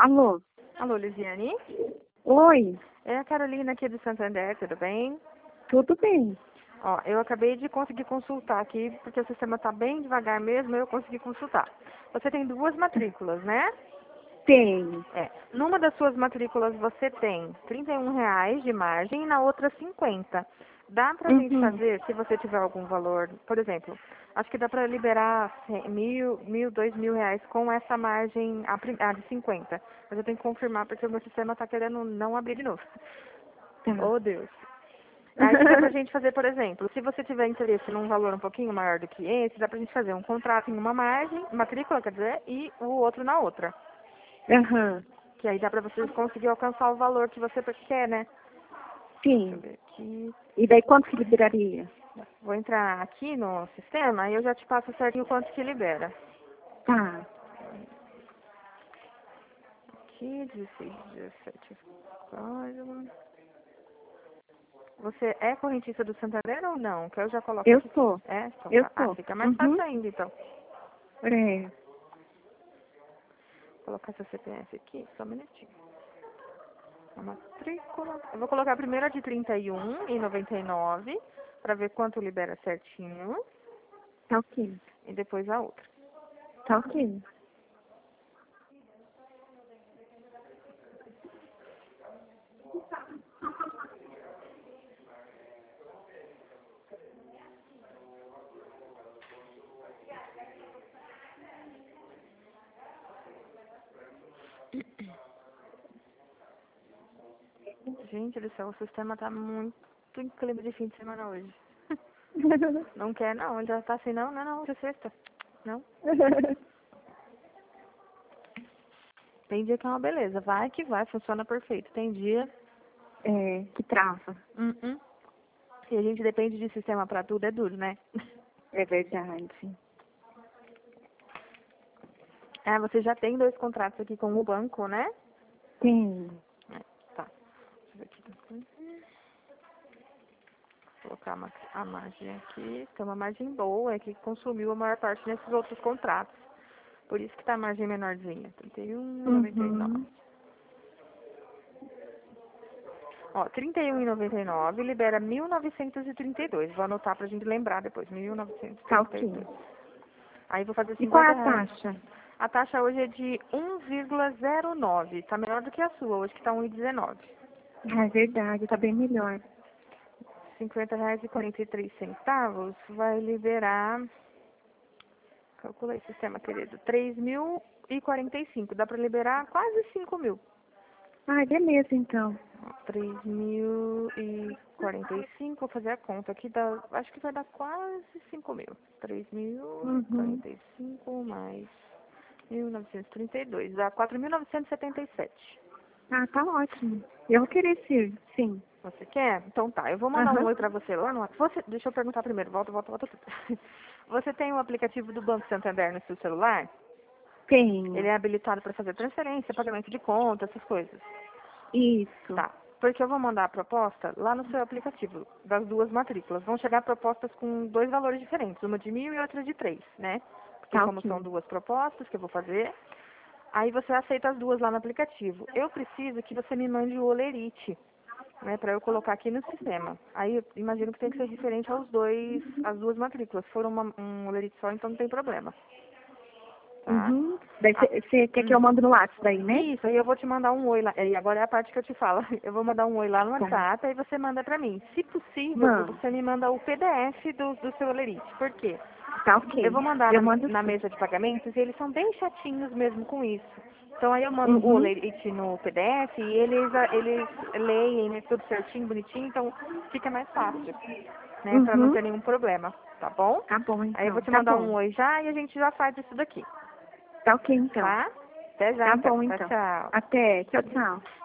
Alô? Alô, Lisiane? Oi, É a Carolina aqui do Santander, tudo bem? tudo bem? Ó, eu acabei de conseguir consultar aqui, porque o sistema está bem devagar mesmo, eu consegui consultar. Você tem duas matrículas, né? Tenho. É. Numa das suas matrículas você tem R$ 31 de margem e na outra 50. Dá pra gente Uhum. fazer, se você tiver algum valor, por exemplo, acho que dá pra liberar 1.000, R$ 2.000 com essa margem, a de 50. Mas eu tenho que confirmar porque o meu sistema tá querendo não abrir de novo. Tá. Oh, Deus. Aí dá pra gente fazer, por exemplo, se você tiver interesse num valor um pouquinho maior do que esse, dá pra gente fazer um contrato em uma margem, matrícula, quer dizer, e o outro na outra. Aham. Que aí dá pra você conseguir alcançar o valor que você quer, né? Deixa eu Sim. ver aqui. E daí quanto que liberaria? Vou entrar aqui no sistema e eu já te passo certinho quanto que libera. Tá. Aqui, 16, 17. Código. Você é correntista do Santander ou não? Que eu já coloco Eu aqui. sou. É? Então Eu tá. Ah, sou. fica mais Uhum. fácil ainda, então. É. Vou colocar seu CPF aqui, só um minutinho. A matrícula. Eu vou colocar a primeira de 31,99 para ver quanto libera certinho. Tá ok. E depois a outra. Tá ok. Gente do céu, o sistema tá muito em clima de fim de semana hoje. Não quer, não. Ele já tá assim, não, não, hoje é sexta. Não. Tem dia que é uma beleza. Vai que vai, funciona perfeito. Tem dia. É, que trava. E a gente depende de sistema pra tudo, é duro, né? É verdade. Ah, você já tem 2 contratos aqui com o banco, né? Tenho. É, tá. Deixa eu ver aqui. Vou colocar a margem aqui. Tem uma margem boa, é que consumiu a maior parte nesses outros contratos. Por isso que tá a margem menorzinha. 31,99. Uhum. Ó, 31,99 libera 1.932. Vou anotar pra gente lembrar depois. Tá ok. 1.932. Aí vou fazer E qual é a R$ 50. taxa? A taxa hoje é de 1,09. Tá melhor do que a sua, hoje que tá 1,19. Ah, é verdade, tá bem melhor. R$ 50,43 vai liberar, calcula aí, sistema querido, 3.045. Dá pra liberar quase 5.000. Ah, beleza então. 3.045, vou fazer a conta aqui, acho que vai dar quase 5.000. Três mil e Uhum. quarenta e cinco mais 1.932, dá 4.977. Ah, tá ótimo. Eu vou querer sim. Você quer? Então tá, eu vou mandar um Aham. oi pra você lá no WhatsApp. Deixa eu perguntar primeiro, volta tudo. Você tem o aplicativo do Banco Santander no seu celular? Ele Tenho. é habilitado para fazer transferência, pagamento de conta, essas coisas. Isso. Tá. Porque eu vou mandar a proposta lá no seu aplicativo, das duas matrículas. Vão chegar propostas com 2 valores diferentes, uma de 1.000 e outra de 3, né? Porque Tá como ok. são 2 propostas que eu vou fazer, aí você aceita as duas lá no aplicativo. Eu preciso que você me mande o Olerite, né, para eu colocar aqui no sistema. Aí eu imagino que tem que ser referente às duas matrículas. Se for um Olerite só, então não tem problema. Tá? Uhum. Daí Ah, você quer que eu mando no WhatsApp daí, né? isso, aí eu vou te mandar um oi lá. E agora é a parte que eu te falo. Eu vou mandar um oi lá no Tá. WhatsApp, aí você manda pra mim. Se possível, Mano, você me manda o PDF do seu Olerite. Por quê? tá Eu ok. vou mandar Eu mando na sim. mesa de pagamentos e eles são bem chatinhos mesmo com isso. Então aí eu mando o Uhum. Olerite no PDF e eles leem, né, tudo certinho, bonitinho, então fica mais fácil, né, pra não Uhum. ter nenhum problema, tá bom? Tá bom Aí eu vou então. te Tá mandar bom. um oi já e a gente já faz isso daqui, Tá ok então. tá? Até já Tá então. bom Tchau, então. tchau. Até. Tchau, tchau.